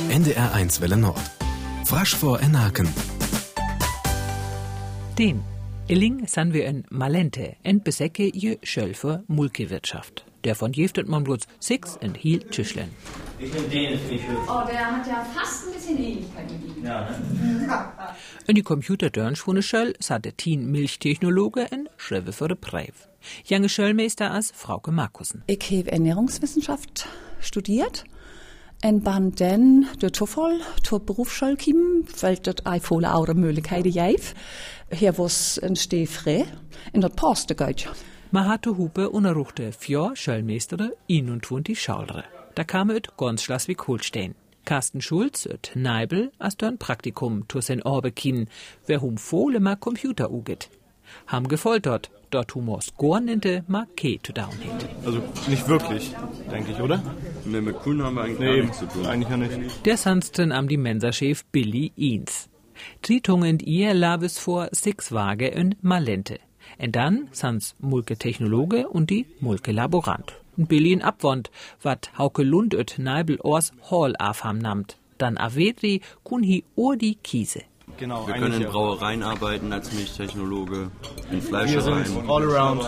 NDR1 Welle Nord. Frasch vor Enaken. Den Illing san wir in Malente, en Besäcke je Schölfer Mulkewirtschaft. Der von jeftet man bloß 6 in Hiel Tischlen. Ich nehme den für Oh, der hat ja fast ein bisschen Ähnlichkeit mit ihm. Ja, ne? In die Computerdörnsch von Schöll sah der Teen Milchtechnologe in Schrewe für de Preiv. Jange Schöllmeister als Frauke Markussen. Ich habe Ernährungswissenschaft studiert. En ban den de Toffel tot Berufsschule kim, weil dort ei volle oude Möglichkeiten gäf. Hier was en Stefre in dat passte gut. Man hatte Hupe unerruchte 4 Schöllmeistere, 21 Schaulre. Da kam et ganz Schleswig-Holstein. Carsten Schulz et Neibel as dörn Praktikum tu sen Orbekin, wer volle ma Computer uget. Ham gefoltert, dort humors gornente ma ke to down hit. Also nicht wirklich, denke ich, oder? Nee, mit Kuhn haben wir eigentlich gar nichts zu tun. Eigentlich ja nicht. Der sansten am die Mensa-Chef Billy Eans. Tritungen ihr labes vor 6 Wage in Malente. Und dann sans Mulke Technologe und die Mulke Laborant. Und Billy in Abwand, wat Hauke Lund et Neibel Ors Hall afham namt. Dann avedri kun hi die Kiese. Genau, Wir können in Brauereien arbeiten als Milchtechnologe, in Wir Fleischereien. sind all around.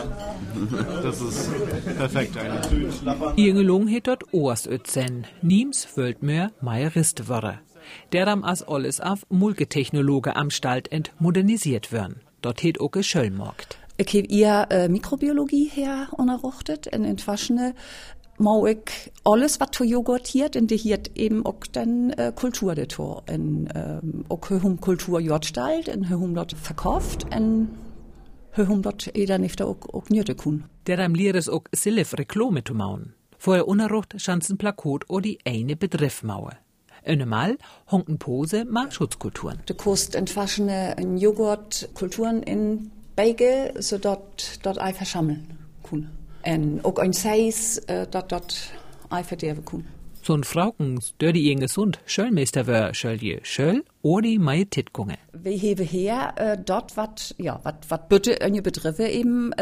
Das ist perfekt eigentlich. Ihr gelungen het dort Ors ötzen. Niems wölt mehr Meieriste wörre. Der dam as alles auf Mulke Technologe am Stalt ent modernisiert wörn. Dort het oke Schöllmarkt. Ich habe ihr Mikrobiologie her unerruchtet in Entwaschene. Mau ich alles, was zu joghurtiert, und die hier eben auch dann Kultur dazu. In auch höhum Kultur jodstalt, in höhum dort verkauft, in höhum dort jeder nicht auch njöte kun. Der dam lieres auch Silif Reklame zu mauen. Vorher unerrucht schanzen Plakat o die eine Bedriffmauer. Einmal honken Pose ma Schutzkulturen. De kost entwaschene in Joghurt Kulturen in Beige, so dort ei verschammeln kun. En ook ein Seis, dort ei verderben kun. So ein Fraukens, der die ihn gesund Schöllmeister wär, Schöllje Schöll oder die Majestitgunge. Wir heben her, dort wat bitte in Begriffe eben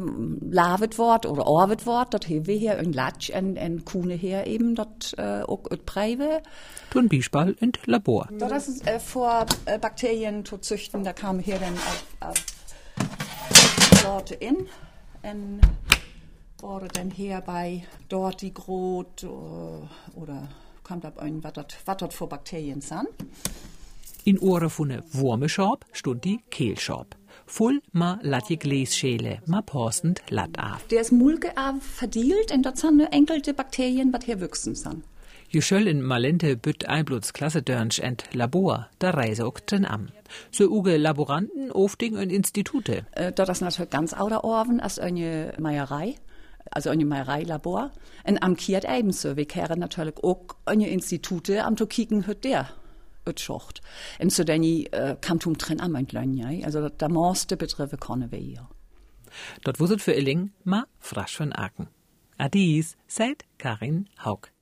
lavet wort oder orvet wort, dort heben wir her ein Latsch en Kuhne her eben, dort auch Preive. Tun Bispal in Labor. Das ist vor Bakterien zu züchten, da kam hier dann auf Sorte in, en wurde dann her bei dort die Grot oder kommt ab ein, was dort vor Bakterien sind. In Ohren von ne Wurmeschorb stund die Kehlschorb. Voll ma latje Glässchäle, ma postend lat af. Der ist mulke verdielt und dort sind nur enkelte Bakterien, was hier wachsen sind. Je schöll in Malente bütt Einbluts Klasse Dörnsch ent Labor, da reise auch den am. So uge Laboranten, Ofting und Institute. Dort ist natürlich ganz ouder Orven als eine Meierei. Also eine Meiereilabor. Und am Kiert ebenso. Wir kehren natürlich auch eine Institute am zu kicken, hört der Schocht. Und so dann kam zum Trenn am ein also da meiste Begriffe können wir hier. Dort wuset für Illing ma frasch von Aken. Adis, seit Karin Haug.